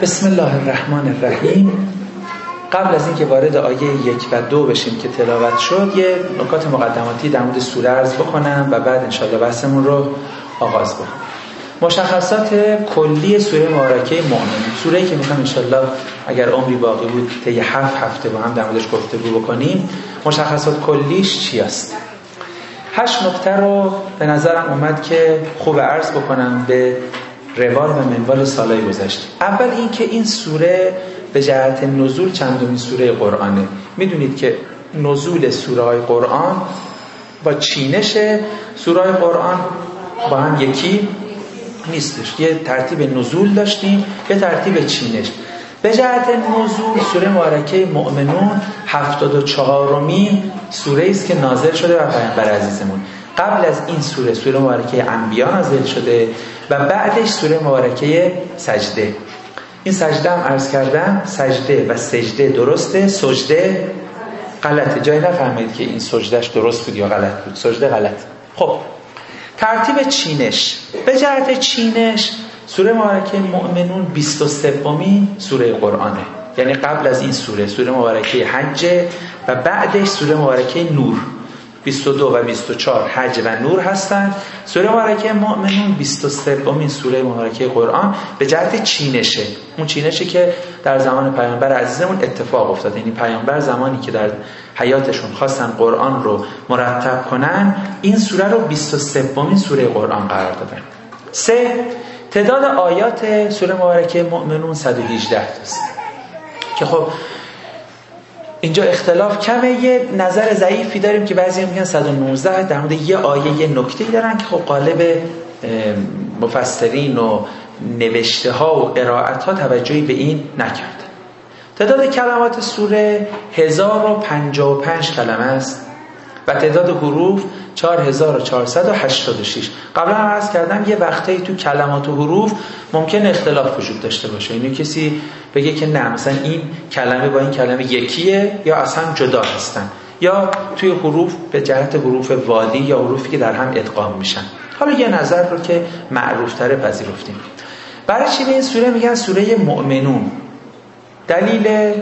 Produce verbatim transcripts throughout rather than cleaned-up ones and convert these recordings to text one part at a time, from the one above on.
بسم الله الرحمن الرحیم. قبل از اینکه وارد آیه یک و دو بشیم که تلاوت شد، یه نکات مقدماتی در مورد سوره عرض بکنم و بعد انشاءالله بحثمون رو آغاز بکنم. مشخصات کلی سوره مبارکه مؤمنون، سوره‌ای که میخوام انشاءالله اگر عمری باقی بود طی هفت هفته با هم در موردش گفتگو بکنیم. مشخصات کلیش چی است؟ هشت نکته رو به نظرم اومد که خوب عرض بکنم به روال و منوال سالهای گذشته. اول این که این سوره به جهت نزول چندمین سوره قرآنه. میدونید که نزول سوره های قرآن با چینش سوره های قرآن با هم یکی نیستش. یه ترتیب نزول داشتیم، یه ترتیب چینش. به جهت نزول سوره مبارکه مؤمنون هفتاد و چهارمین سوره است که نازل شده بر پیامبر عزیزمون. قبل از این سوره سوره مبارکه انبیا نازل شده و بعدش سوره مبارکه سجده. این سجده هم عرض کردم سجده و سجده درسته، سجده غلطه. جایی نفهمید که این سجدهش درست بود یا غلط بود. سجده غلط. خب ترتیب چینش، به جهت چینش سوره مبارکه مؤمنون بیست و سومین سوره قرآنه. یعنی قبل از این سوره سوره مبارکه حج و بعدش سوره مبارکه نور. بیست و دو و بیست و چهار حج و نور هستند. سوره مبارکه مؤمنون بیست و سومین سوره مبارکه قرآن به جهت چینشه. اون چینشی که در زمان پیامبر عزیزمون اتفاق افتاد. یعنی پیامبر زمانی که در حیاتشون خواستن قرآن رو مرتب کنن، این سوره رو بیست و سومین سوره قرآن قرار دادن. سه، تعداد آیات سوره مبارکه مؤمنون صد و هجده است که خب اینجا اختلاف کمه. یه نظر ضعیفی داریم که بعضی میگن صد و نوزده، در مورد یه آیه یه نکته‌ای دارن که خب قالب مفسرین و نوشته ها و قرائت ها توجهی به این نکرد. تعداد کلمات سوره هزار و پنجاه و پنج کلمه است و تعداد حروف چهار هزار و چهارصد و هشتاد و شش. قبلا هم عرض کردم یه وقتایی تو کلمات و حروف ممکن اختلاف وجود داشته باشه. یعنی کسی بگه که نه مثلا این کلمه با این کلمه یکیه یا اصلا جدا هستن، یا توی حروف به جهت حروف والی یا حروفی که در هم ادغام میشن. حالا یه نظر رو که معروف تره پذیرفتیم. برای چی به این سوره میگن سوره مؤمنون؟ دلیل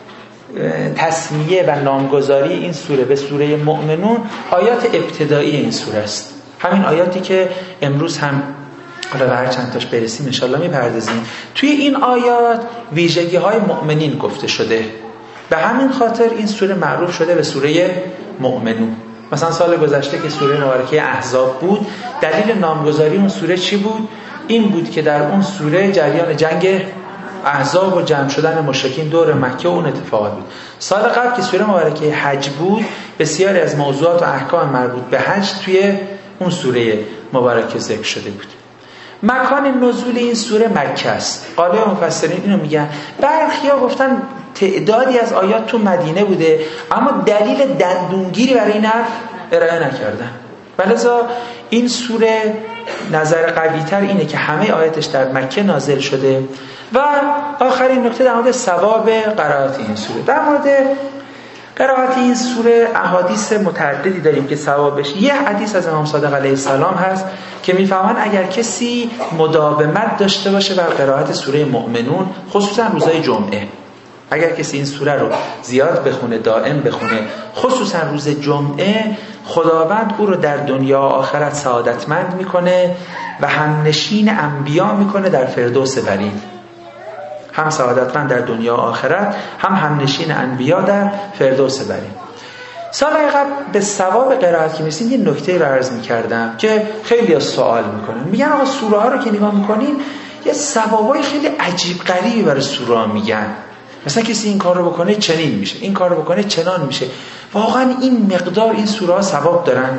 تسمیه و نامگذاری این سوره به سوره مؤمنون آیات ابتدایی این سوره است. همین آیاتی که امروز هم حالا به هر چند تاش برسیم انشالله میپردازیم. توی این آیات ویژگی های مؤمنین گفته شده. به همین خاطر این سوره معروف شده به سوره مؤمنون. مثلا سال گذشته که سوره مبارکه احزاب بود، دلیل نامگذاری اون سوره چی بود؟ این بود که در اون سوره جریان جنگ احزاب و جمع شدن مشرکین دور مکه و اون اتفاقات بود. سال قبل که سوره مبارکه حج بود، بسیاری از موضوعات و احکام مربوط به حج توی اون سوره مبارکه ذکر شده بود. مکان نزول این سوره مکه است. قالب مفسرین اینو میگن. برخیا گفتن تعدادی از آیات تو مدینه بوده، اما دلیل دندونگیری برای این حرف ارائه نکردن. ولذا این سوره نظر قوی تر اینه که همه آیاتش در مکه نازل شده. و آخرین نکته در مورد ثواب قرائت این سوره. در مورد قرائت این سوره احادیث متعددی داریم که ثوابش. یه حدیث از امام صادق علیه السلام هست که میفهمن اگر کسی مداومت داشته باشه بر قرائت سوره مؤمنون، خصوصا روزهای جمعه، اگر کسی این سوره رو زیاد بخونه، دائم بخونه، خصوصا روز جمعه، خداوند او رو در دنیا و آخرت سعادتمند میکنه و هم نشین انبیا میکنه در فردوس برین. هم سعادتمند در دنیا و آخرت، هم هم نشین انبیا در فردوس برین. سال قبل به ثواب قرائت که میرسیم یه نکته رو عرض میکردم که خیلی از سوال میکنن. میگن آقا سوره ها رو که نگاه میکنیم یه ثوابای خیلی عجیب غریبی برای سوره ها میگن. مثلا کسی این کار رو بکنه چنین میشه، این کار رو بکنه چنان میشه. واقعا این مقدار این سوره ها ثواب دارن؟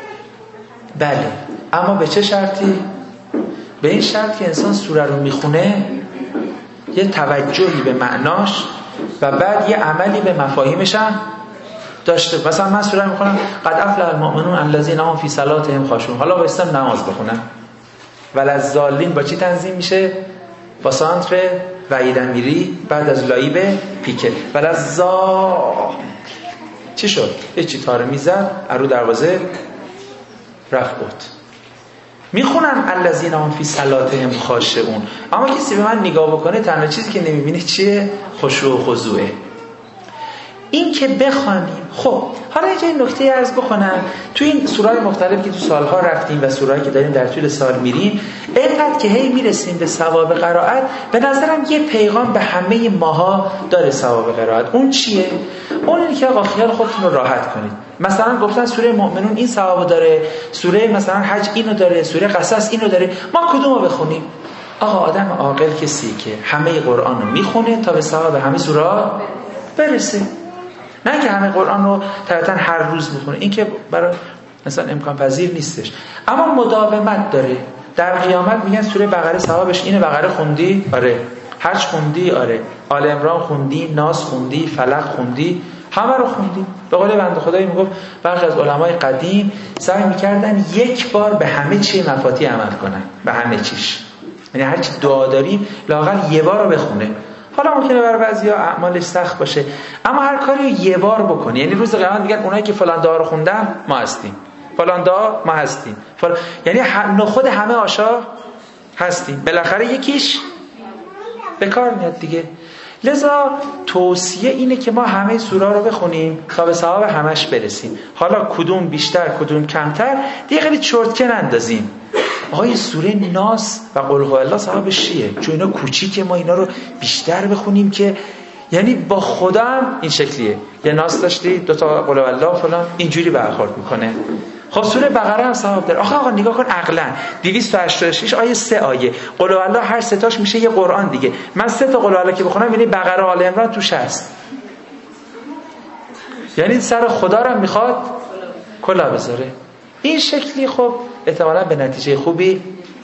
بله، اما به چه شرطی؟ به این شرط که انسان سوره رو میخونه یه توجهی به معناش و بعد یه عملی به مفاهیمش هم داشته. مثلا من سوره میخونم قد افلح المؤمنون الذین هم فی صلاتهم خاشعون، حالا بایستم نماز بخونم، وللضالین با چی تنظیم میشه؟ با سانتر وحید امیری بعد از لایب پیکه. وللضا چی شد؟ هیچی، تاره میزد ارو دروازه رفت بود. میخونن الذین هم فی صلاتهم خاشعون، اما کسی به من نگاه بکنه تنها چیزی که نمیبینه چیه؟ خشوع و خضوعه. این که بخوانیم. خب حالا اینجا این نکته عرض بکنم، تو این سوره‌های مختلف که تو سالها رفتیم و سوره‌ای که داریم در طول سال میریم، اینقدر که هی میرسیم به ثواب قرائت، به نظرم یه پیغام به همه ماها داره ثواب قرائت. اون چیه؟ اون اینه که آقا خیال خودتون رو راحت کنید. مثلا گفتن سوره مؤمنون این ثواب داره، سوره مثلا حج اینو داره، سوره قصص اینو داره، ما کدومو بخونیم؟ آقا آدم عاقل کسی که همه قرآن رو میخونه تا به ثواب همه سوره برسه، نه که همه قرآن رو طبعا هر روز میخونه، این که برای مثلا امکان پذیر نیستش، اما مداومت داره. در قیامت میگن سوره بقره ثوابش اینه، بقره خوندی؟ آره. حج خوندی؟ آره. آل عمران خوندی؟ ناس خوندی؟ فلق خوندی؟ همه رو خوندی. به قول بنده خدایی میگفت برخی از علمای قدیم سعی میکردن یک بار به همه چی مفاتیح عمل کنن، به همه چیش، یعنی هر چی دعا داریم لااقل یه بار رو بخونه. حالا ممکنه برای بعضیا اعمالش سخت باشه، اما هر کاری رو یه بار بکنی. یعنی روز قیامت میگن اونایی که فلان دعا رو خوندن ما هستیم، فلان دعا ما هستیم، فلان... یعنی خود همه آشا هستیم، بالاخره یکیش به کار میاد دیگه. لذا توصیه اینه که ما همه سوره رو بخونیم تا به ثواب همش برسیم. حالا کدوم بیشتر کدوم کمتر دیگه خیلی چرتکه نندازیم. آقای سوره ناس و قل هو الله ثوابش چیه؟ چون اینا کوچیکه، ما اینا رو بیشتر بخونیم که یعنی با خدا هم این شکلیه. یه ناس داشتی دو تا قل هو الله فلان اینجوری برخورد میکنه. خب سوره بقره هم ثواب داره. آخه آقا نگاه کن عقلا دویست و هشتاد و شش آیه سه آیه قل هو الله هر سه تاش میشه یه قرآن دیگه. من سه تا قل هو الله که بخونم یعنی بقره آل عمران توش هست، یعنی سر خدا رو میخواد کلا بذاره. این شکلی خب احتمالاً به نتیجه خوبی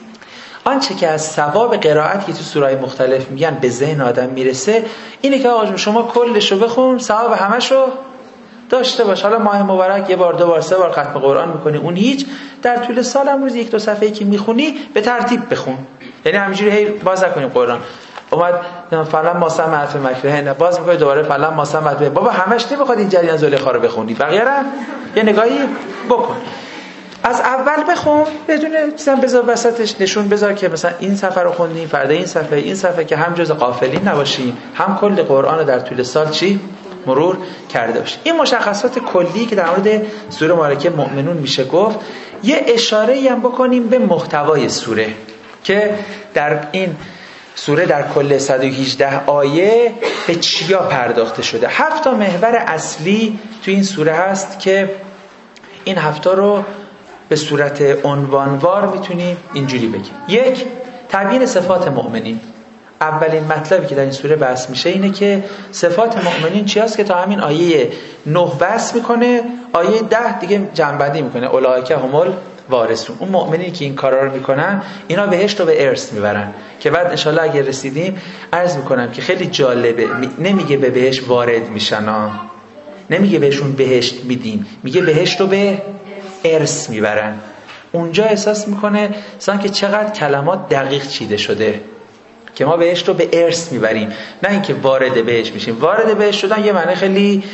آنچه که از ثواب قرائت که تو سوره‌های مختلف میگن به ذهن آدم میرسه اینه که آقا شما کلش رو بخون ثواب همشو داشته باش. حالا ماه مبارک یه بار دو بار سه بار ختم قرآن میکنی اون هیچ، در طول سال هم روز یک دو صفحه‌ای که میخونی به ترتیب بخون، یعنی همینجوری هی باز نکنیم قرآن اومد فلان ما سمعت مکره نه باز میگه دوباره فلان ما سمعت بابا همش نمیخواد این جریان زلیخا رو بخونی، بقیه هم یه نگاهی بکن. از اول بخون بدون چیزام بذار وسطش نشون بذار که مثلا این صفحه رو خوندیم فردا این صفحه این صفحه، که هم جز غافلین نباشیم هم کل قرآن رو در طول سال چی مرور کرده باشیم. این مشخصات کلی که در مورد سوره مبارکه مؤمنون میشه گفت. یه اشاره‌ای هم بکنیم به محتوای سوره که در این سوره در کل صد و هجده آیه به چیا پرداخته شده. هفت تا محور اصلی تو این سوره هست که این هفتا رو به صورت عنوانوار میتونیم اینجوری بگیم. یک، تبیین صفات مؤمنین. اولین مطلبی که در این سوره بحث میشه اینه که صفات مؤمنین چی هست که تا همین آیه نه بحث میکنه، آیه ده دیگه جنبندی میکنه اولئک هم الوارثون. اون مؤمنینی که این کارا رو میکنن اینا بهشت رو به ارث میبرن که بعد انشالله اگه رسیدیم عرض میکنم که خیلی جالبه. نمیگه به بهشت وارد میشن ها، نمیگه بهشون بهشت میدیم، میگه بهشت رو به ارث میبرن. اونجا احساس میکنه مثلا که چقدر کلمات دقیق چیده شده که ما بهشت رو به ارث میبریم، نه اینکه وارد بهشت میشیم. وارد بهشت شدن یه معنی خیلی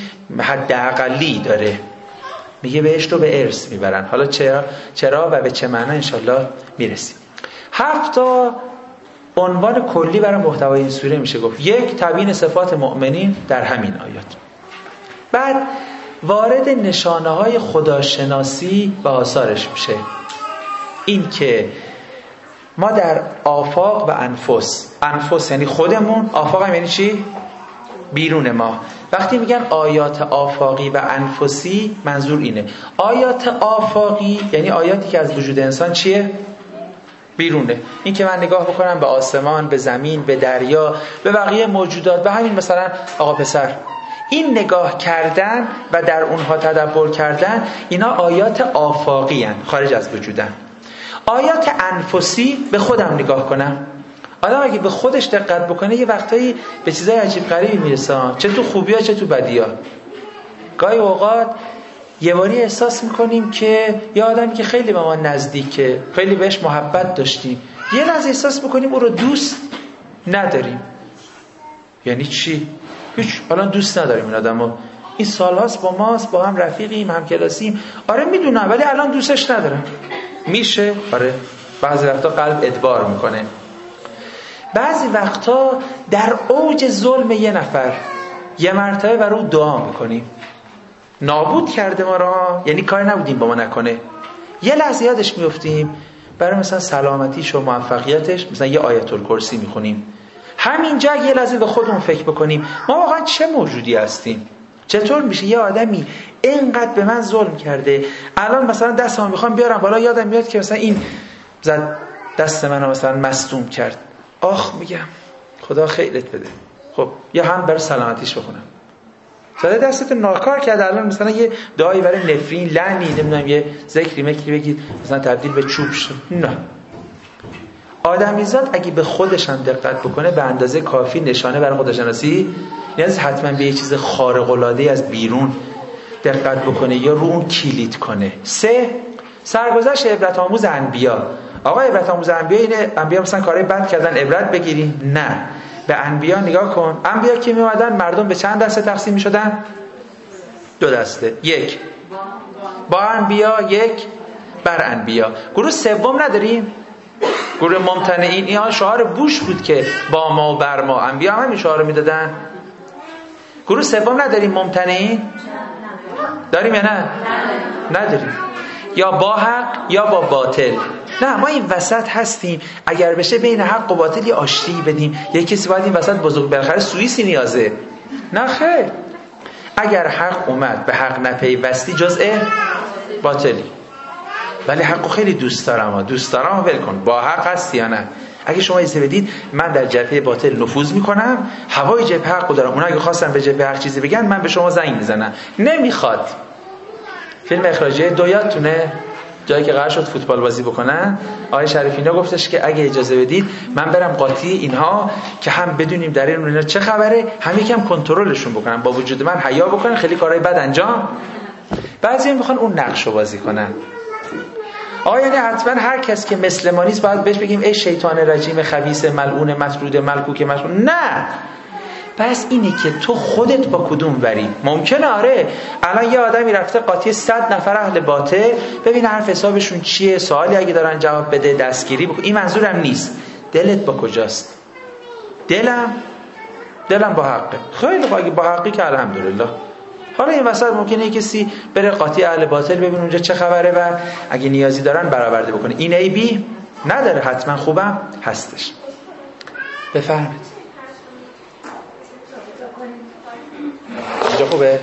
حداقلی داره، میگه بهشت رو به ارث میبرن. حالا چرا چرا و به چه معنی انشالله میرسیم. هفت تا عنوان کلی برای محتوای این سوره میشه گفت. یک، تبیین صفات مؤمنین در همین آیات. بعد وارد نشانه های خداشناسی و آثارش میشه. این که ما در آفاق و انفس، انفس یعنی خودمون، آفاق هم یعنی چی؟ بیرون ما. وقتی میگن آیات آفاقی و انفسی منظور اینه. آیات آفاقی یعنی آیاتی که از وجود انسان چیه؟ بیرونه. این که من نگاه بکنم به آسمان، به زمین، به دریا، به بقیه موجودات، به همین مثلا آقا پسر، این نگاه کردن و در اونها تدبر کردن، اینا آیات آفاقی هن، خارج از وجودن. آیات انفسی به خودم نگاه کنم. آدم اگه به خودش دقت بکنه یه وقتایی به چیزای عجیب غریبی میرسه، چه تو خوبی‌ها چه تو بدی‌ها. گاهی اوقات یه باری احساس میکنیم که یه آدمی که خیلی به ما نزدیکه، خیلی بهش محبت داشتیم، یه لحظه احساس میکنیم او رو دوست نداریم. یعنی چی؟ هیچ، الان دوست نداریم این آدمو، این سالهاست با ماست، با هم رفیقیم، هم کلاسیم، آره میدونم، ولی الان دوستش ندارم. میشه؟ آره بعضی وقتا قلب ادبار میکنه. بعضی وقتا در اوج ظلم یه نفر یه مرتبه برای او دعا میکنیم، نابود کرده ما را، یعنی کار نبودیم با ما نکنه، یه لحظه یادش میفتیم برای مثلا سلامتیش و موفقیتش مثلا یه آیت الکرسی میخونیم. همینجا یه لحظه به خودمون فکر بکنیم ما واقعا چه موجودی هستیم. چطور میشه یه آدمی اینقدر به من ظلم کرده، الان مثلا دستمو میخوام بیارم بالا یادم میاد که مثلا این زد دست منو مثلا مصدوم کرد، آخ میگم خدا خیرت بده، خب یه هم برای سلامتیش بخونم. زده دستت ناکار کرد، الان مثلا یه دعایی برای نفرین لعنی نمیدونم یه ذکری مکری بگید مثلا تبدیل به چوب شد. نه، آدمیزاد اگه به خودش هم دقت بکنه به اندازه کافی نشانه برای خودشناسی نیاز حتما به یه چیز خارق العاده از بیرون دقت بکنه یا رو اون کلید کنه. سه، سرگذشت عبرت آموز انبیا. آقا عبرت آموز انبیا اینه انبیا مثلا کارهای بد کردن عبرت بگیریم؟ نه، به انبیا نگاه کن. انبیا که می اومدن مردم به چند دسته تقسیم می شدن؟ دو دسته. یک با انبیا، یک بر انبیا. گروه سوم نداریم؟ گروه ممتنعین. این شعار بوش بود که با ما و بر ما. انبیا هم همین شعار میدادن. گروه سوم نداریم ممتنعین؟ داریم یا نه؟ نداریم. یا با حق یا با باطل. نه، ما این وسط هستیم. اگر بشه بین حق و باطل یه آشتی بدیم. یه کسی باید این وسط بزرگ بالاخره سوئیسی نیازه. نه خیر، اگر حق اومد به حق نپیوستی جزء باطلی. ولی حقو خیلی دوست دارم ها. دوست دارم ول کن. با حق هستی یا نه؟ اگه شما ایسته بدید من در جبهه باطل نفوذ میکنم، هوای جبهه حقو دارم. اونا اگه خواستن به جبهه حق چیزی بگن من به شما زنگ میزنم. نمیخواد. فیلم اخراجی دو یادتونه جایی که قرار شد فوتبال بازی بکنن، آقای شریفینا گفتش که اگه اجازه بدید من برم قاطی اینها که هم بدونیم در این اینا چه خبره، هم یکم کنترلشون بکنم، با وجود من حیا بکنن، خیلی کارهای بد انجام. بعضی میخوان اون نقشو بازی کنن. آیا یعنی حتما هر کس که مثل ما نیست باید بهش بگیم ای شیطان رجیم خبیث ملعون مطرود ملکوک مشمول؟ نه، بس اینه که تو خودت با کدوم بری. ممکنه آره الان یه آدمی رفته قاطی صد نفر اهل باطل، ببین حرف حسابشون چیه، سوالی اگه دارن جواب بده، دستگیری بکن. این منظورم نیست. دلت با کجاست؟ دلم دلم با حقه. خیلی با اگه با حقی که الحمدلله. حالا این وسط ممکنه کسی بره قاطی اهل باطل ببین اونجا چه خبره و اگه نیازی دارن برآورده بکنه. این ای بی نداره، حتما خوبم هستش. بفرمایید. اینجا خوبه؟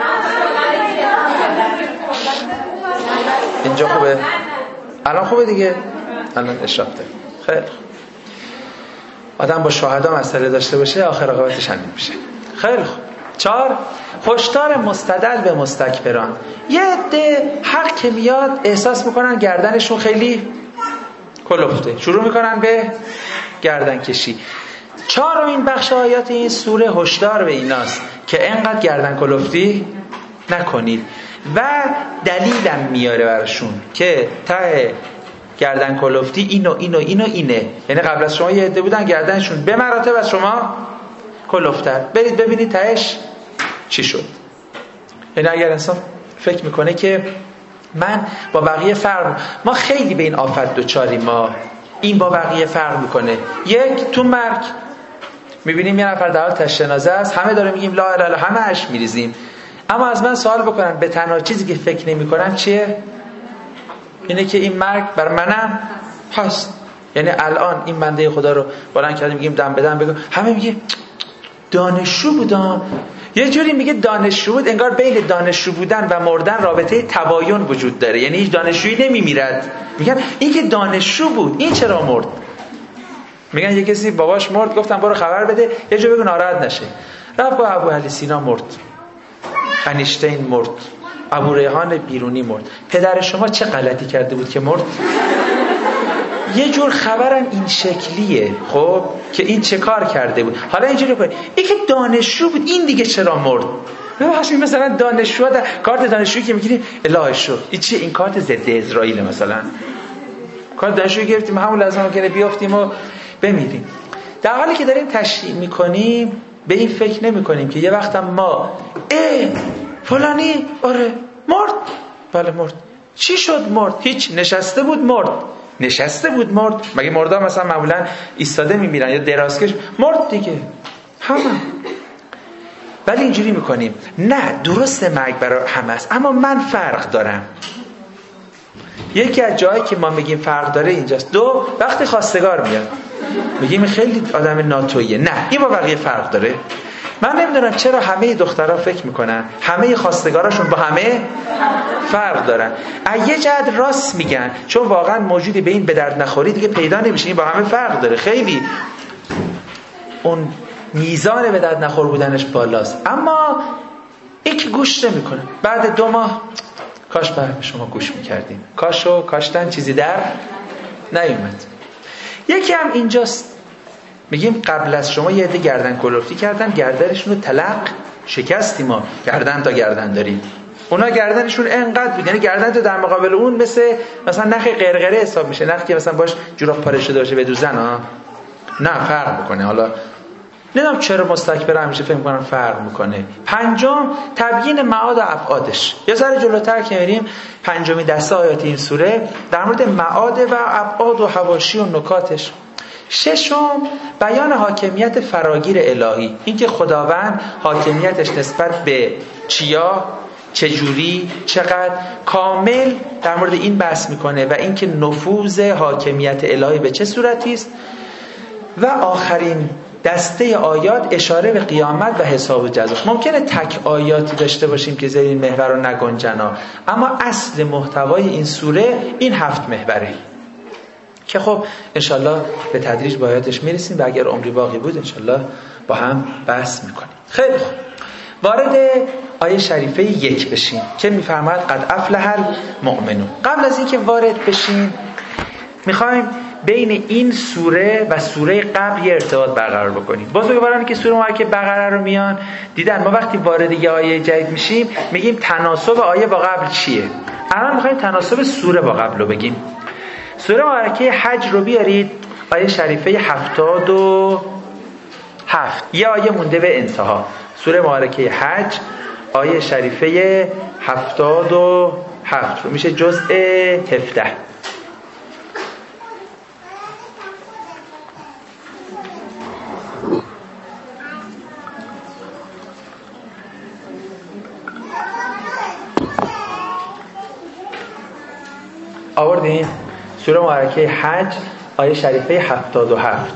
اینجا خوبه؟ الان خوبه دیگه؟ الان اشراف داره. خیلی خوب. آدم با شهدا مسئله داشته باشه آخر عاقبتش همین میشه. خیلی خوب. چهار، هشدار مستدل به مستکبران. یه عده حق که میاد احساس میکنن گردنشون خیلی کلفته، شروع میکنن به گردن کشی. چهارمین بخش آیات این سوره هشدار به ایناست که انقدر گردن کلفتی نکنید و دلیلم میاره براشون که ته گردن کلفتی اینو اینو اینو اینه. یعنی قبل از شما یه عده بودن گردنشون به مراتب از شما کلفتر، برید ببینید تهش چی شد. یعنی اگر انسان فکر میکنه که من با بقیه فرق، ما خیلی به این آفت دوچاریم، ما این با بقیه فرق میکنه. یک، تو مرگ میبینیم یه نفر در حال تشنازه است، همه داره میگیم لا اله الا، همه اش میریزیم، اما از من سوال بکنن به تنها چیزی که فکر نمیکنم چیه؟ اینه که این مرگ بر منم هست. یعنی الان این بنده خدا رو بلند کردیم میگیم دم بدم بگو، همه میگه دانشجو بودم. یه جوری میگه دانشجو بود، انگار بین دانشجو بودن و مردن رابطه تباین وجود داره. یعنی هیچ دانشجویی نمیمیرد. میگن این که دانشجو بود این چرا مرد؟ میگن یه کسی باباش مرد، گفتم برو خبر بده یه جا بگو ناراحت نشه. رفت با ابو علی سینا مرد، انیشتین مرد، ابو ریحان بیرونی مرد. پدر شما چه غلطی کرده بود که مرد؟ یه جور خبرم این شکلیه، خب که این چه کار کرده بود. حالا اینجوری کنید این که دانشجو بود این دیگه چرا مرد؟ ببخشید مثلا دانشجو در کارت دانشجویی که میگیریم الهی شو این چیه؟ این کارت ضد اسرائیل مثلا. کارت دانشجویی گرفتیم همون لازمه که بیافتیم و بمیریم. در حالی که داریم تشریح میکنیم به این فکر نمیکنیم که یه وقت ما اه فلانی آره مرد، بله مرد، چی شد مرد؟ هیچ، نشسته بود مرد. نشسته بود مرد. مگه مردا مثلا معمولا ایستاده میمیرن یا درازکش؟ مرد دیگه همه. ولی اینجوری میکنیم نه درسته مرگ برای همه است، اما من فرق دارم. یکی از جایی که ما میگیم فرق داره اینجاست. دو، وقتی خواستگار میاد میگیم خیلی آدم ناتویه، نه این با بقیه فرق داره. من نمیدونم چرا همه دخترها فکر میکنن همه خواستگاراشون با همه فرق دارن. از یه جهت راست میگن، چون واقعا موجودی به این به درد نخوری دیگه پیدا نمیشه. این با همه فرق داره، خیلی اون میزان به درد نخور بودنش بالاست. اما این که گوش نمیکنه. بعد دو ماه کاش به شما گوش میکردیم، کاشو کاشتن چیزی در نیومد. یکی هم اینجاست، میگیم قبل از شما یه عده گردن کلفتی کردن، گردنشون رو تلق شکستیم. ما گردن تا گردن داریم، اونا گردنشون انقدر بود، یعنی گردن تو در مقابل اون مثل مثلا نخ قرقره حساب میشه، نخ که مثلا باش جوراف پاره شده باشه بدوزن ها، نه فرق میکنه. حالا نمیدونم چرا مستکبر همیشه فکر میکنن فرق میکنه. پنجم، تبیین معاد و ابعادش. یه ذره جلوتر که میریم پنجمی دسته آیات این سوره در مورد معاد و ابعاد و حواشی و نکاتش. ششم، بیان حاکمیت فراگیر الهی، اینکه خداوند حاکمیتش نسبت به چیا، چجوری، چقدر کامل در مورد این بحث میکنه و اینکه نفوذ حاکمیت الهی به چه صورتی است. و آخرین دسته آیات اشاره به قیامت و حساب و جزاش. ممکنه تک آیاتی داشته باشیم که زیر این محور رو نگنجنا، اما اصل محتوای این سوره این هفت محوره که خب انشالله به تدریج با آیاتش میرسیم و اگر عمری باقی بود انشالله با هم بحث میکنیم. خیلی خوب، وارد آیه شریفه یک بشیم که میفرماید قد افلح المؤمنون. قبل از اینکه وارد بشیم میخوایم بین این سوره و سوره قبل یه ارتباط برقرار بکنیم. بزرگوارانی که سوره مبارکه بقره رو میان دیدن، ما وقتی وارد یه آیه جدید میشیم میگیم تناسب آیه با قبل چیه. الان میخوایم تناسب سوره با قبل رو بگیم. سوره مبارکه حج رو بیارید، آیه شریفه هفتاد و هفت، یه آیه مونده به انتها. سوره مبارکه حج آیه شریفه هفتاد و هفت رو میشه جزء هفده. آوردین؟ سوره مبارکه حج آیه شریفه هفتاد و هفت.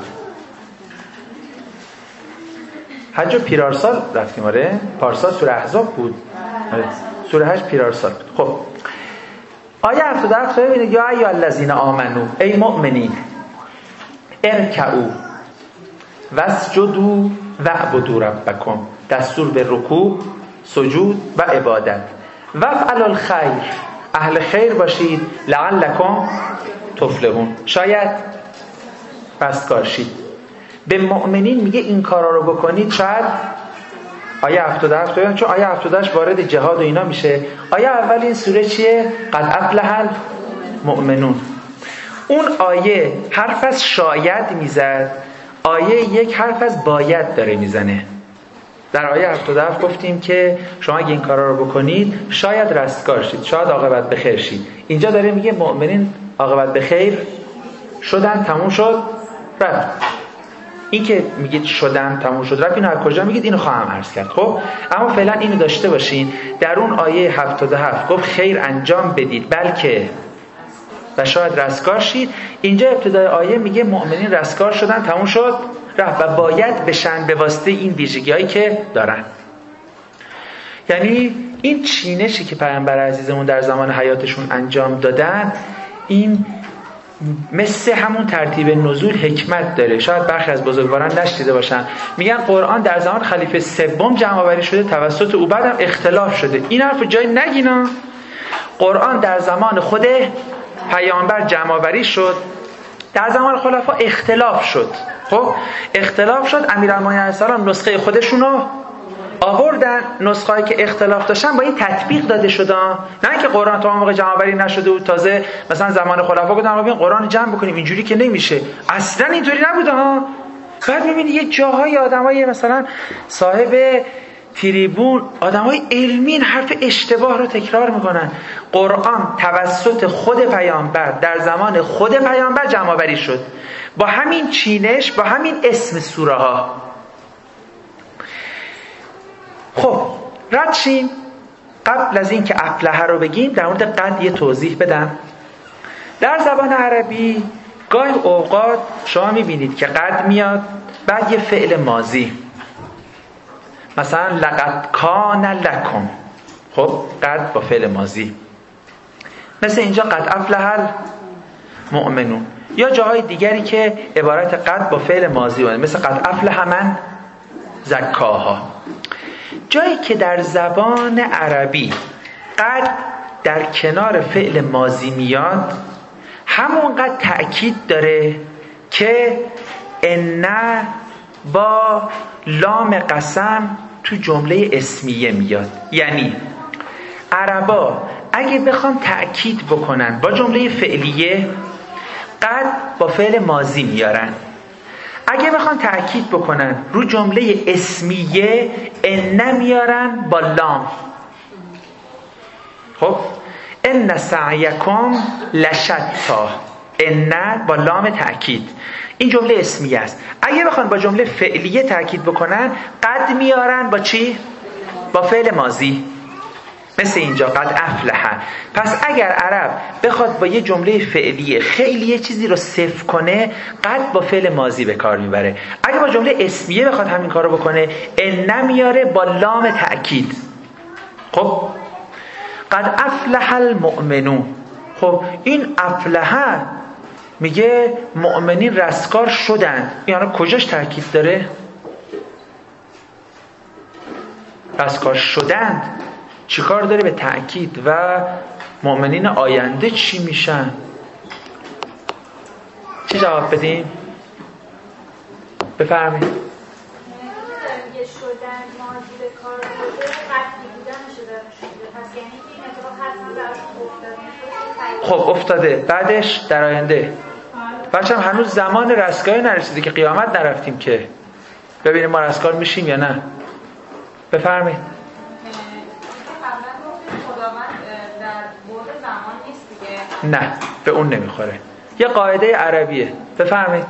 حج و پیرارسال رفتیم. آره پارسال سوره احزاب بود. آره سوره حج پیرارسال بود. خب آیه هفتاد و هفت ببینید، یا ایها الذین آمنو، ای مؤمنین، ارکعوا واسجدوا واعبدوا ربکم، دستور به رکوع، سجود و عبادت. وافعلوا الخیر، اهل خیر باشید، لعلکم تفلحون، شاید رستگار شید. به مؤمنین میگه این کارا رو بکنید. شاید آیه هفتاد و هفت، چون آیه هفتاد و هشت وارد جهاد و اینا میشه. آیه اول این سوره چیه؟ قد افلح المؤمنون. اون آیه حرف از شاید میزد، آیه یک حرف از باید داره میزنه. در آیه هفتاد و هفت گفتیم که شما اگه این کارا رو بکنید شاید رستگار شید، شاید عاقبت به خیر شید. اینجا داره میگه مؤمنین عاقبت به خیر شدن، تموم شد، رفت. این که میگید شدن تموم شد رفت، اینو از کجا میگید؟ اینو خواهم عرض کرد. خب اما فعلا اینو داشته باشین، در اون آیه هفتاد و هفت گفت خیر انجام بدید بلکه و شاید رستگار شید. اینجا ابتدای آیه میگه مؤمنین رستگار شدن، تموم شد، رفت و باید بشن به واسطه این ویژگی‌هایی که دارن. یعنی این چینشی که پیامبر عزیزمون در زمان حیاتشون انجام دادن، این مثل همون ترتیب نزول حکمت داره. شاید برخی از بزرگواران نشنیده باشن، میگن قرآن در زمان خلیفه سوم جمع آوری شده توسط او، بعدم اختلاف شده. این حرف جای نگینا. قرآن در زمان خود پیامبر جمع آوری شد، در زمان خلفا اختلاف شد. خب اختلاف شد، امیرالمومنین علیه السلام نسخه خودشونو آوردن، نسخه‌ای که اختلاف داشتن با این تطبیق داده شدن. نه اینکه قرآن تا اون موقع جمع آوری نشده و تازه مثلا زمان خلفا گفتن ما ببین قرآن جمع بکنیم، اینجوری که نمیشه. اصلا اینطوری نبوده ها. بعد می‌بینی یه جاهای آدمای مثلا صاحب تریبون آدمای علمی حرف اشتباه رو تکرار میکنن. قرآن توسط خود پیامبر در زمان خود پیامبر جمع‌آوری شد با همین چینش، با همین اسم سوره ها. خب رد شیم. قبل از این که افلح رو بگیم در مورد قد یه توضیح بدم. در زبان عربی گاهی اوقات شما میبینید که قد میاد بعد یه فعل ماضی، مثلا لقد کان لکم، خب قد با فعل ماضی، مثل اینجا قد افلح المؤمنون. یا جاهای دیگری که عبارت قد با فعل ماضی اومده، مثل قد افلح من زکاها. جایی که در زبان عربی قد در کنار فعل ماضی میاد همونقدر تأکید داره که ان با لام قسم تو جمله اسمیه میاد. یعنی عربا اگه بخوان تأکید بکنن با جمله فعلیه قد با فعل ماضی میارن، اگه بخوان تأکید بکنن رو جمله اسمیه ان میارن با لام. خب ان سعیکم لشتا، ان با لام تأکید، این جمله اسمیه است. اگه بخوان با جمله فعلیه تأکید بکنن قد میارن با چی؟ با فعل ماضی، مثل اینجا قد افلح. پس اگر عرب بخواد با یه جمله فعلیه خیلی یه چیزی رو صفر کنه قد با فعل ماضی به کار میبره. اگه با جمله اسمیه بخواد همین کارو بکنه ان میاره با لام تأکید. خب قد افلح المؤمنون، خب این افلح میگه مؤمنین رستگار شدند، یعنی کجاش تأکید داره؟ رستگار شدند چیکار داره به تأکید؟ و مؤمنین آینده چی میشن؟ چی جواب بدیم؟ بفرمایید. میگه شدن ماضی به کار برده قطعی بودنش داره شده، پس یعنی که این اتفاق حتما براشون افتاده. خب افتاده، بعدش در آینده. بچه‌م هنوز زمان رستگاری نرسیده که قیامت نرفتیم که ببینیم ما رستگار میشیم یا نه. بفرمایید. نه به اون نمیخوره، یه قاعده عربیه. بفرمایید.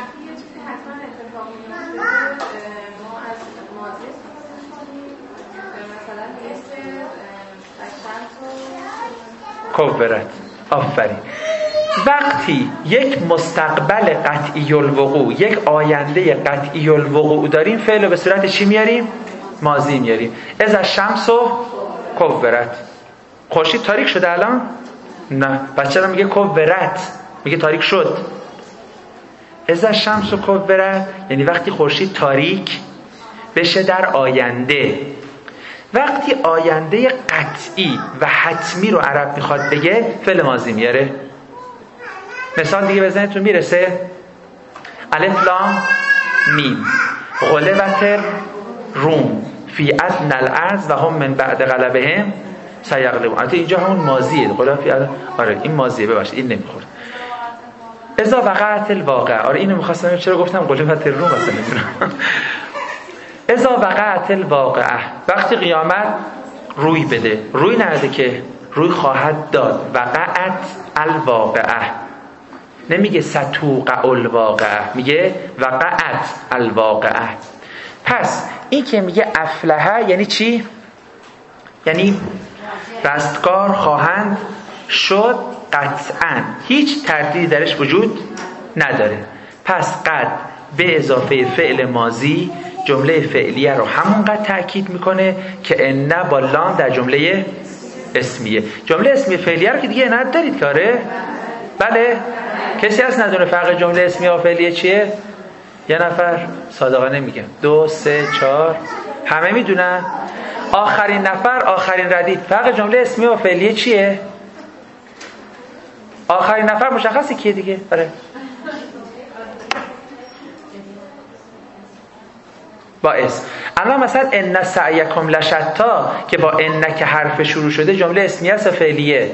کبرت، آفرین. وقتی یک مستقبل قطعی الوقوع، یک آینده قطعی الوقوع داریم، فعل به صورت چی میاریم؟ ماضی میاریم. اذا الشمس کبرت. خورشید تاریک شده الان؟ نه، بچه را میگه کبرت، میگه تاریک شد. اذا الشمس کبرت یعنی وقتی خورشید تاریک بشه در آینده. وقتی آینده قطعی و حتمی رو عرب میخواد بگه فعل ماضی میاره. مثال دیگه بزنیتون میرسه؟ الف لام میم غلبت روم فی ادنی الارض و هم من بعد غلبهم سیغلبون. البته اینجا همون ماضیه. غلبت، آره این ماضیه، ببخشید این نمیخورد. اذا وقعت الواقعه، آره اینو میخواستم، چرا گفتم غلبت روم اصلا نمیدونم. اذا وقعت الواقعه، وقتی قیامت روی بده، روی نده که روی خواهد داد. وقعت الواقعه، نمیگه ستوقع الواقعه، میگه وقعت الواقعه. پس این که میگه افلحه یعنی چی؟ یعنی رستگار خواهند شد قطعا، هیچ تردیدی درش وجود نداره. پس قد به اضافه فعل ماضی جمله فعلیه رو همونقدر تأکید میکنه که ان با لام در جمله اسمیه. جمله اسمیه فعلیه رو که دیگه ندارید کاره؟ بله؟ کسی هست ندونه فرق جمله اسمیه و فعلیه چیه؟ یه نفر؟ صادقانه میگم دو سه چهار همه میدونن؟ آخرین نفر، آخرین ردیف. فرق جمله اسمیه و فعلیه چیه؟ آخرین نفر مشخصی کیه دیگه؟ آره با اسم. اما مثلا ان سعیکم لشتا که با ان که حرف شروع شده جمله اسمیه است فعلیه.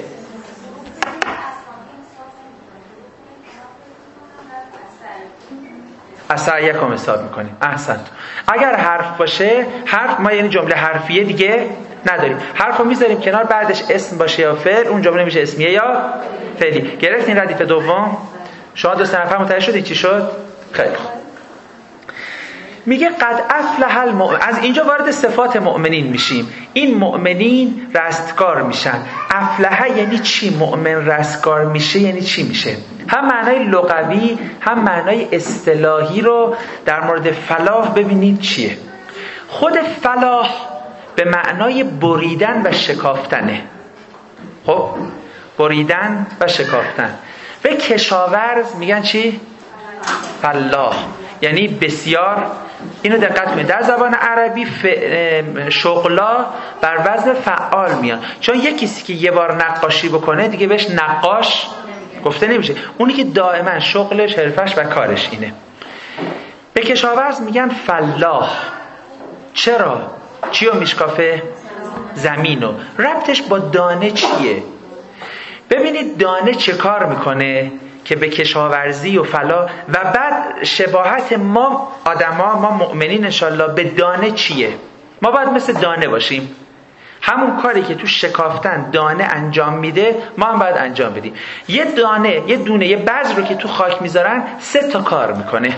از سعیکم حساب میکنیم. احسنت. اگر حرف باشه، حرف ما یعنی جمله حرفیه دیگه نداریم. حرفو میذاریم کنار، بعدش اسم باشه یا فعل، اون جمله میشه اسمیه یا فعلی. گرفتین ردیف دوم؟ شما دو سه نفر متوجه شدید چی شد؟ خیلی خوب. میگه قد افلح المؤمن. از اینجا وارد صفات مؤمنین میشیم. این مؤمنین رستگار میشن. افلح یعنی چی؟ مؤمن رستگار میشه یعنی چی میشه؟ هم معنای لغوی هم معنای اصطلاحی رو در مورد فلاح ببینید چیه. خود فلاح به معنای بریدن و شکافتنه. خب بریدن و شکافتن. به کشاورز میگن چی؟ فلاح. یعنی بسیار. اینو دقت کنید، در زبان عربی ف... شغلا بر وزن فعال میان. چون یکی کسی که یه بار نقاشی بکنه دیگه بهش نقاش گفته نمیشه. اونی که دائما شغلش، حرفش و کارش اینه. به کشاورز میگن فلاح. چرا؟ چیو میشکافه؟ زمینو. ربطش با دانه چیه؟ ببینید دانه چه کار میکنه که به کشاورزی و فلا و بعد شباهت ما آدما، ما مؤمنین انشالله به دانه چیه؟ ما باید مثل دانه باشیم. همون کاری که تو شکافتن دانه انجام میده ما هم باید انجام بدیم. یه دانه، یه دونه، یه بذر رو که تو خاک میذارن سه تا کار میکنه.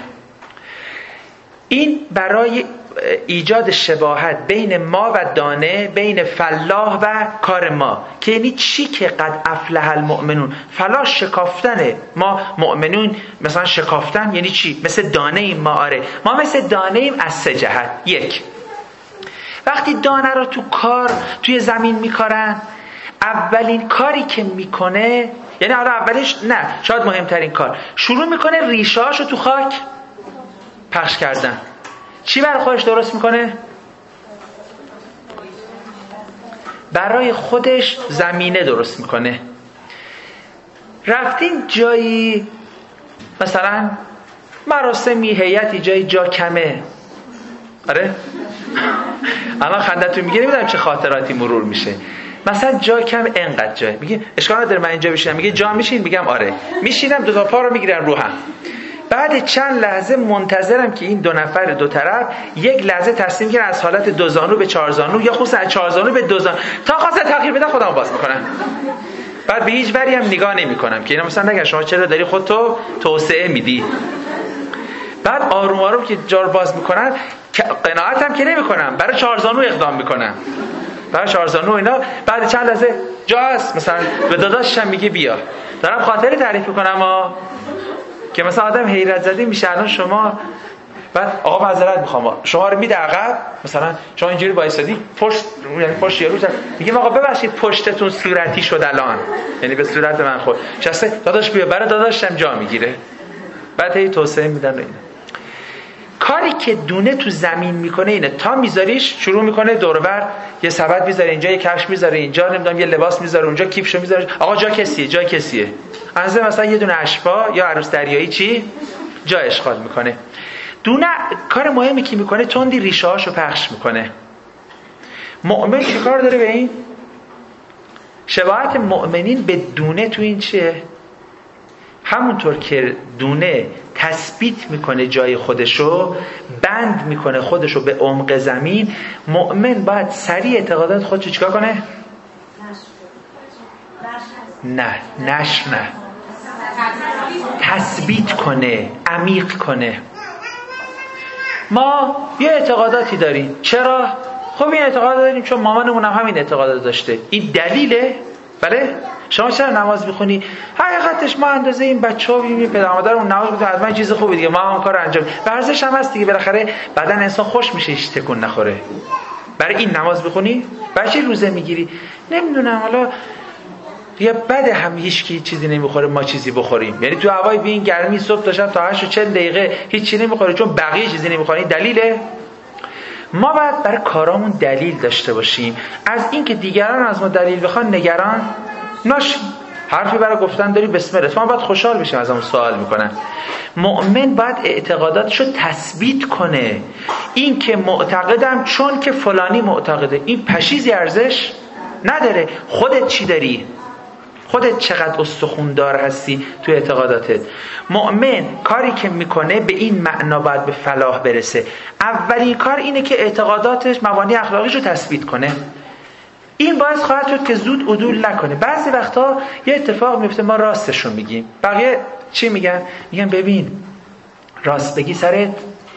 این برای ایجاد شباهت بین ما و دانه، بین فلاح و کار ما، که یعنی چی که قد افلح المؤمنون. فلاح شکافتنه. ما مؤمنون مثلا شکافتن یعنی چی؟ مثل دانه ایم ما. آره ما مثل دانه ایم از سه جهت. یک، وقتی دانه رو تو کار توی زمین میکارن، اولین کاری که میکنه، یعنی حالا اولش نه، شاید مهمترین کار، شروع میکنه ریشه‌هاشو تو خاک پخش کردن. چی برای خودش درست میکنه؟ برای خودش زمینه درست میکنه. رفتین جایی مثلا مراسمی، هیئتی، جایی جا کمه. آره اما خندتون میگیره، نمیدونم چه خاطراتی مرور میشه. مثلا جا کم انقدر جای، میگه اشکال نداره من اینجا بشینم، میگه جا میشین؟ میگم آره. میشینم، دو تا پا رو میگیرن رو هم. بعد چند لحظه منتظرم که این دو نفر دو طرف یک لحظه تصمیم گیرن از حالت دو زانو به چهار زانو، یا خصوصا از چهار زانو به دو زانو، تا خواستن تغییر بدن خودمو باز میکنن. بعد به هیچ وری هم نگاه نمیکنم که اینا مثلا نگن شما چرا داری خودتو توسعه میدی. بعد آروم آروم که جا رو باز میکنن، قناعت هم که نمیکنم، برای چهار زانو اقدام میکنم، برای چهار زانو اینا. بعد چند لحظه جاست، مثلا به داداشم میگه بیا. دارم خاطره تعریف میکنم ها، که مثلا آدم حیرت زده میشه. الان شما بعد آقا معذرت میخوام، شما رو میده عقب، مثلا شما اینجوری وایسادی پشت، یعنی پشت یارو میگه آقا ببخشید پشتتون صورتی شد الان، یعنی به صورت من خود شسته، داداش بیا، برای داداشم جا میگیره. بعد هی توسعه میدن. اینا کاری که دونه تو زمین میکنه اینه، تا میذاریش شروع میکنه دوربر یه سبد میذاره اینجا، یه کفش میذاره اینجا، نمیدونم یه لباس میذاره اونجا، کیفشو میذاره. آقا جا کسیه؟ جا کسیه؟ انزه مثلا یه دونه اشپا یا عروس دریایی چی جا اشغال میکنه. دونه کار مهمی که میکنه تندی ریشه هاشو پخش میکنه. مؤمن چه کار داره به این؟ شباهت مؤمنین به دونه تو این چیه؟ همونطور که دونه تثبیت میکنه جای خودشو، بند میکنه خودشو به عمق زمین، مؤمن باید سریع اعتقادات خودشو چیکار کنه؟ نه نش نه تثبیت کنه، عمیق کنه. ما یه اعتقاداتی داریم. چرا؟ خب این اعتقاد داریم چون مامانمون هم همین اعتقادات داشته. این دلیله؟ بله؟ شما چرا نماز میخونی؟ حقیقتش ما اندازه این بچه‌ها ببینیم پدر مادرمون نماز میخونن، از من چیز خوبی دیگه، ما هم کارو انجام. ورزش هم هست دیگه، بالاخره بدن انسان خوش میشه هیچ تکون نخوره. برای این نماز میخونی؟ برای چی روزه میگیری؟ نمیدونم، حالا یا بده هم هیچ کی چیزی نمیخوره ما چیزی بخوریم. یعنی تو هوای بین گرمی صبح تا شب تا هشت و چهل دقیقه هیچ چیزی نمیخوره چون بقیه چیزی نمیخورن. دلیله؟ ما باید برای کارامون دلیل داشته باشیم. از اینکه دیگران از ما دلیل بخوان نگران نشیم. حرفی برای گفتن داری بسم الله، ما باید خوشحال بشیم ازمون سوال میکنن. مؤمن باید اعتقاداتشو تثبیت کنه. این که معتقدم چون که فلانی معتقده، این پشیزی ارزش نداره. خودت چی داری؟ خودت چقدر استخوندار هستی تو اعتقاداتت. مؤمن کاری که میکنه به این معنا باید به فلاح برسه. اولین کار اینه که اعتقاداتش، مبانی اخلاقیش رو تثبیت کنه. این باعث خواهد شد که زود عدول نکنه. بعضی وقتا یه اتفاق میفته ما راستش رو میگیم، بقیه چی میگن؟ میگن ببین راست بگی سرت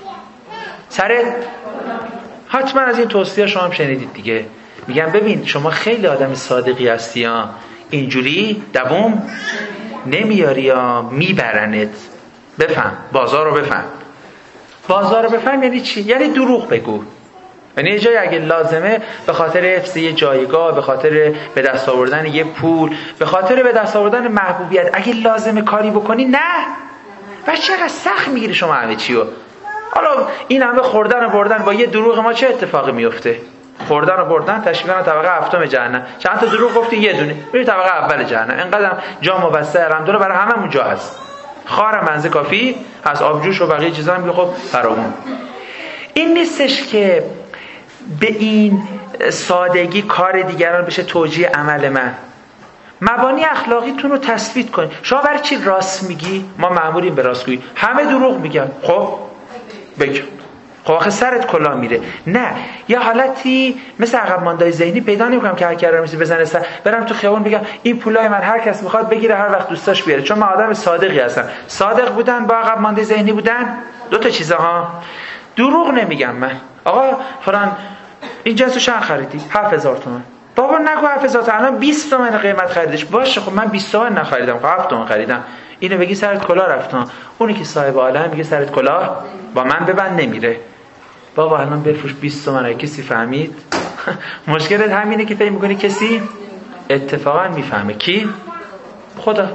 سرت حتما از این توصیه شما هم شنیدید دیگه. میگن ببین شما خیلی آدم صادقی هستی ها، اینجوری دووم نمیاری ها، میبرنت. بفهم بازار رو بفهم. بازار رو بفهم یعنی چی؟ یعنی دروغ بگو. یعنی یه جایی اگه لازمه به خاطر حفظ یه جایگاه، به خاطر به دست آوردن یه پول، به خاطر به دست آوردن محبوبیت، اگه لازمه کاری بکنی نه. و چقدر سخت میگیری شما همه چیو. حالا این همه خوردن و بردن با یه دروغ ما چه اتفاقی میفته؟ خوردن و بردن تشریف کنن طبقه هفتم جهنم. چند تا دروغ گفتی؟ یه دونه. میری طبقه اول جهنم. اینقدر جام و بسته الحمدلله برای هممون جا هست. خار منزه کافی از آبجوش و بقیه چیزا هم خب فراوون. این نیستش که به این سادگی کار دیگران بشه توجیه عمل من. مبانی اخلاقیتون رو تثبیت کنید. شما برای چی راست میگی؟ ما مأموریم به راستگویی. همه دروغ میگن. خب بگو. خب آخه سرت کلا میره. نه، یه حالتی مثل عقب ماندای ذهنی پیدا نمیکنم که هر کی رو بزنه سر برم تو خیابون بگم این پولای من هر کس میخواد بگیره هر وقت دوستاش بیاره، چون من آدم صادقی هستم. صادق بودن با عقب ماندای ذهنی بودن دو تا چیزه ها. دروغ نمیگم من. آقا فلان این جنسو چند خریدی؟ هفت هزار تومان. بابا نگو هفت هزار تومان، الان بیست تومن قیمت خریدش. باشه خب من بیست تومن نخریدم، خب هفت تومن خریدم. اینو بگی سرت کلا رفتم. اونی که صاحب عالم میگه سرت کلا با من ببند نمیره. بابا الان بفروش بیست تومن. اگه کسی فهمید مشکلت همینه که فکر میکنی کسی اتفاقا میفهمه. کی؟ خدا.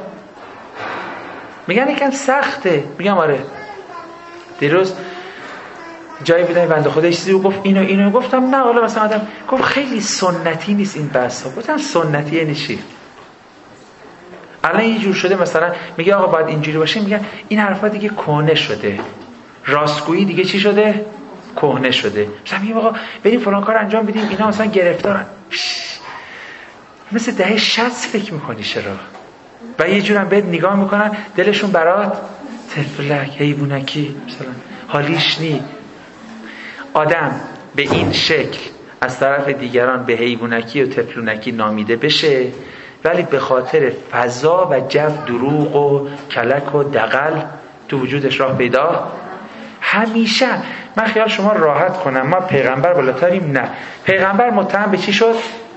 میگن یکم سخته. میگم آره. دیروز جایی بودن بنده خدا چیزی رو گفت اینو اینو گفتم نه حالا مثلا آدم گفت خیلی سنتی نیست این بحثا. گفتم سنتی یعنی چی؟ الان یه جور شده مثلا میگه آقا باید اینجوری باشه، میگن این حرفا دیگه کهنه شده. راستگویی دیگه چی شده؟ کهنه شده. مثلا میگه آقا بریم فلان کار انجام بدیم، اینا مثلا گرفتارن. مثل دهه شصت فکر میکنی چرا؟ و یه جورم بهت نگاه میکنن دلشون برات تفلک حیوانکی مثلا حالیش نی. آدم به این شکل از طرف دیگران به حیوانکی و تفلونکی نامیده بشه، ولی به خاطر فضا و جو دروغ و کلک و دغل تو وجودش راه پیدا. همیشه من خیال شما راحت کنم ما پیغمبر بالاتریم؟ نه. پیغمبر متهم به چی شد؟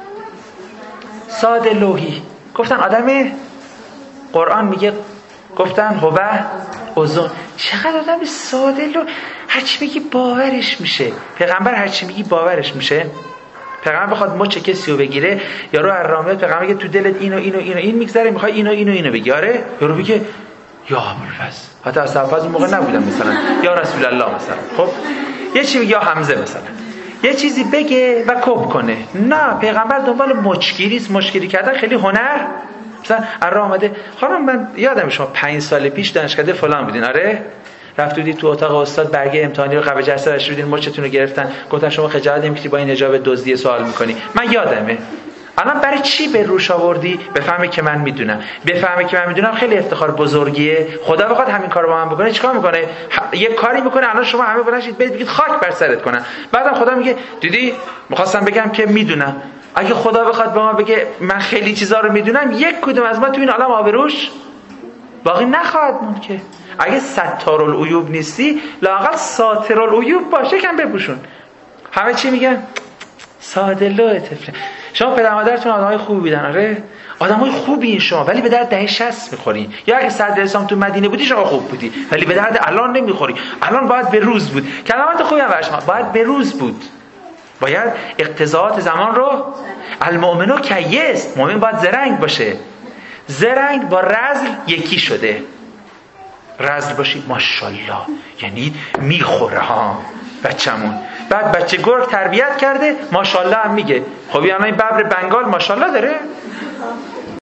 ساده لوحی. گفتن آدمه. قرآن میگه گفتن هوه اوزون. چقدر آدم ساده لوح، هرچی میگی باورش میشه. پیغمبر هرچی میگی باورش میشه. پیغمبر بخواد مچ کسی رو بگیره، یارو ارامه پیغمبر میگه تو دلت اینو اینو اینو این میگذره، میخوای اینو اینو اینو بگی. آره یارو میگه یا ابوالفضل، حتی از ابوالفضل اون موقع نبودم مثلا یا رسول الله مثلا. خب یه چی بگه یا حمزه مثلا، یه چیزی بگه و کپ کنه. نه، پیغمبر دنبال مچگیری است. مچگیری کردن خیلی هنر. مثلا اره اومده خانم من یادم شما پنج سال پیش دانشکده فلان بودین. آره رفت بودی تو اتاق استاد برگه امتحانی رو قبل جلسه داشتید بودین، مچتون رو گرفتن، گفتن شما خجالت نمیکشی با این حجاب دزدی سوال میکنی. من یادمه. الان برای چی به روش آوردی؟ بفهمه که من میدونم. بفهمه که من میدونم خیلی افتخار بزرگیه. خدا بخواد همین کارو با من بکنه چیکار میکنه؟ یه کاری میکنه الان شما همه بلنشید برید بگید خاک بر سرت کنن. بعدم خدا میگه دیدی میخواستم بگم که میدونم. اگه خدا بخواد به ما بگه من خیلی چیزا رو میدونم، یک کدوم از ما تو این عالم آبروش باقی نخواهد موند که. اگه ستارالعیوب نیستی لااقل ساترالعیوب باشه کم بپوشون. همه چی میگن ساده لوح طفله. شما پدر مادرتون آدمای خوبی بودن. آره آدمای خوبی این شما، ولی به درد دهه شصت میخورین. یا اگه صدر اسلام تو مدینه بودی شما خوب بودی، ولی به درد الان نمیخوری. الان باید به روز بود. کلمات خوبی هم برای شما باید به روز بود. باید اقتضاعات زمان رو المؤمنو کیس، مؤمن باید زرنگ باشه. زرنگ با رذل یکی شده. رذل باشی ماشاءالله یعنی میخوره ها بچه‌مون. بعد بچه گرگ تربیت کرده ماشاءالله هم میگه. خب یعنی این ببر بنگال ماشاءالله داره؟